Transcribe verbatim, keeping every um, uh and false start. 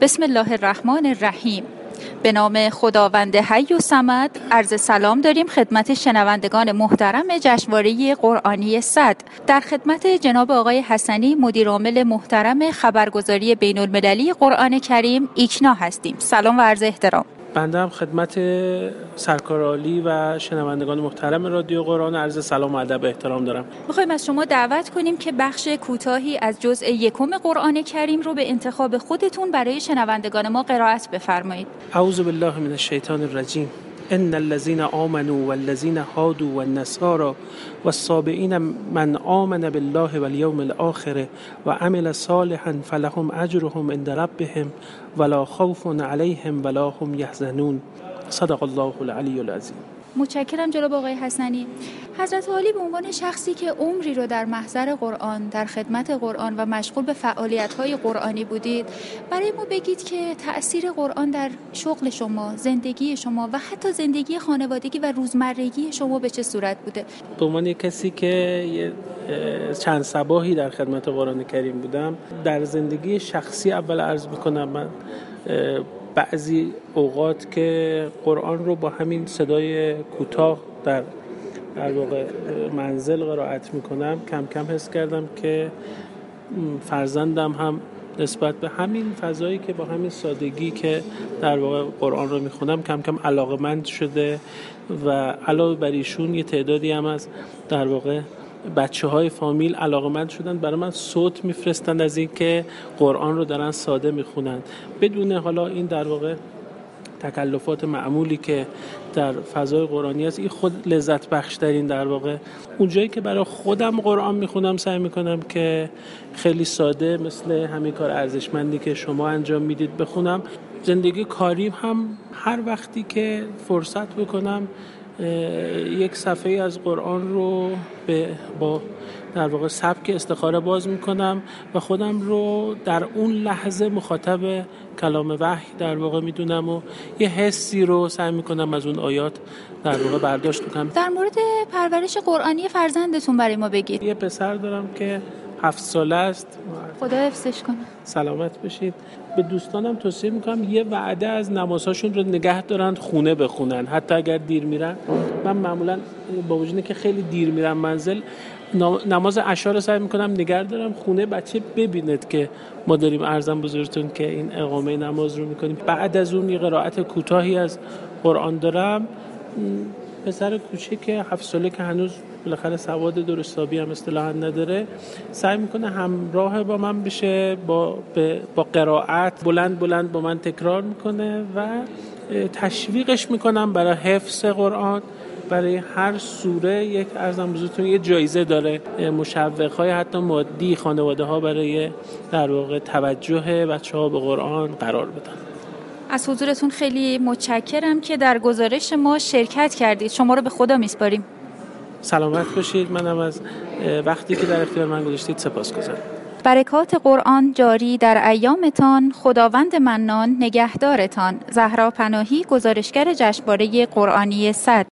بسم الله الرحمن الرحیم. به نام خداوند حی و صمد. عرض سلام داریم خدمت شنوندگان محترم جشنواره قرآنی صد. در خدمت جناب آقای حسنی مدیر عامل محترم خبرگزاری بین المللی قرآن کریم ایکنا هستیم. سلام و عرض احترام. بنده هم خدمت سرکارعالی و شنوندگان محترم رادیو قرآن عرض سلام و ادب احترام دارم. می‌خوایم از شما دعوت کنیم که بخش کوتاهی از جزء یکم قرآن کریم رو به انتخاب خودتون برای شنوندگان ما قرائت بفرمایید. اعوذ بالله من الشیطان الرجیم. ان الذين آمنوا والذين هادوا والنصارى والصابئين من آمن بالله واليوم الآخر وعمل صالحا فلهم اجرهم عند ربهم ولا خوف عليهم ولا هم يحزنون. صدق الله العلی العظیم. متشکرم جناب آقای حسنی. حضرت عالی به عنوان شخصی که عمری رو در محضر قرآن، در خدمت قرآن و مشغول به فعالیت‌های قرآنی بودید، برای ما بگید که تأثیر قرآن در شغل شما، زندگی شما و حتی زندگی خانوادگی و روزمرگی شما به چه صورت بوده؟ به عنوان کسی که چند صباحی در خدمت قرآن کریم بودم، در زندگی شخصی اول عرض می‌کنم من بعضی اوقات که قرآن رو با همین صدای کوتاه در در واقع منزل قرائت میکنم کم کم حس کردم که فرزندم هم نسبت به همین فضایی که با همین سادگی که در واقع قرآن رو میخونم کم کم علاقه‌مند شده و علاوه بر ایشون یه تعدادی هم از در واقع بچه های فامیل علاقه‌مند شدن برای من صوت میفرستند از این که قرآن رو دارن ساده میخونن بدون حالا این در واقع تکلفات معمولی که در فضای قرآنی است. این خود لذت بخش ترین در واقع اونجایی که برای خودم قرآن میخونم سعی میکنم که خیلی ساده مثل همین کار ارزشمندی که شما انجام میدید بخونم. زندگی کاریم هم هر وقتی که فرصت بکنم یک صفحه از قرآن رو به با در واقع سبک استخاره باز میکنم و خودم رو در اون لحظه مخاطب کلام وحی در واقع میدونم و یه حسی رو سعی میکنم از اون آیات در واقع برداشت کنم. در مورد پرورش قرآنی فرزندتون برای ما بگید. یه پسر دارم که هفت ساله است. خدا حفظش کنه. سلامت بشید. به دوستانم توصیه میکنم یه وعده از نمازهاشون رو نگه دارن خونه بخونن حتی اگر دیر میرن. من معمولا با وجود که خیلی دیر میرم منزل نماز عشا رو سعی میکنم نگه دارم خونه بچه ببیند که ما داریم عرضم بزرگتون که این اقامه نماز رو میکنیم. بعد از اون یه قرائت کوتاهی از قرآن دارم. پسر کوچیک هفت ساله که هنوز بالاخره سواد درستابی هم اصطلاحاً نداره سعی میکنه همراه با من بشه با با قرائت بلند بلند با من تکرار میکنه و تشویقش میکنم برای حفظ قرآن. برای هر سوره یک عرضم بزرگتون یه جایزه داره، مشوق‌های حتی مادی خانواده ها برای در واقع توجه بچه‌ها به قرآن قرار بدن. از حضورتون خیلی متشکرم که در گزارش ما شرکت کردید. شما رو به خدا میسپاریم. سلامت باشید. منم از وقتی که در اختیار من گذاشتید سپاسگزارم. برکات قرآن جاری در ایامتان. خداوند منان نگهدارتان. زهرا پناهی، گزارشگر جشنواره قرآنی صد.